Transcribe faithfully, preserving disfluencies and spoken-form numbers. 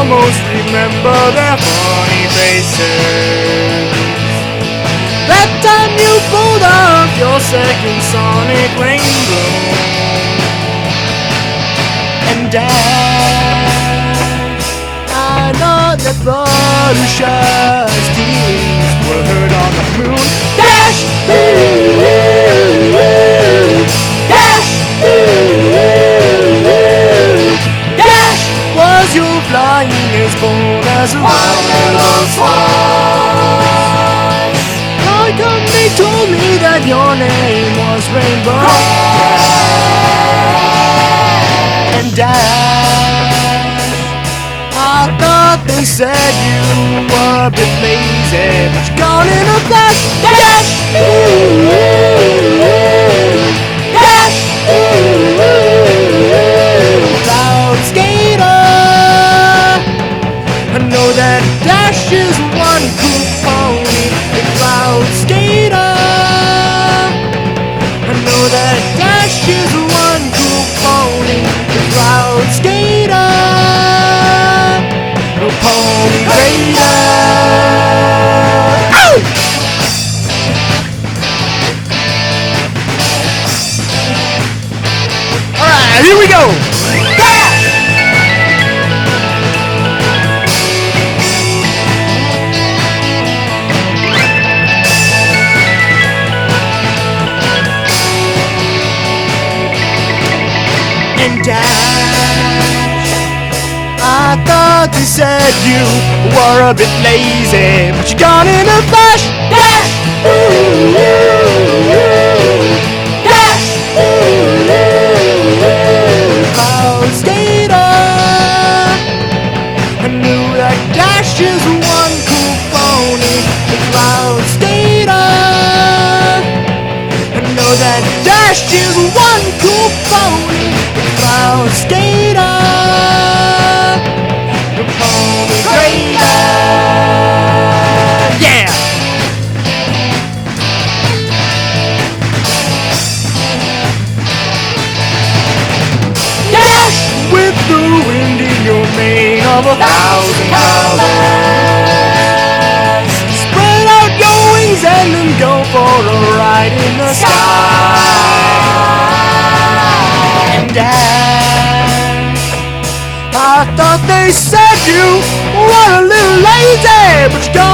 almost remember their funny faces. That time you pulled off your second sonic rainbow, and Dash, I know that Fluttershy's tears were heard on the moon. Dash, ooh, ooh, ooh. Dash, ooh, ooh, ooh. Dash was your flying as bold as a wild swan. How come they told me that your name was Rainbow? And Dash, I thought they said you were a bit lazy, but you're gone in a flash. Dash, ooh, ooh, ooh. Dash, ooh, ooh, ooh. Cloud skater, I know that Dash is one cool pony. The cloud skater, I know that Dash is one cool pony. The cloud skater, the pony raider. Ow! All right, here we go. And Dash, I thought they said you were a bit lazy, but you're gone in a flash. Dash, ooh, ooh, ooh. Dash, ooh, ooh, ooh. Cloud skater, I knew that Dash is one cool pony. The cloud skater, I know that Dash is one cool pony. Cloud skater, the pony raider. Yeah! Dash with the wind in your mane of a thousand colors. Spread out your wings and then go for a ride in the sky. And Dash, I thought they said you were a little lazy, but you're gone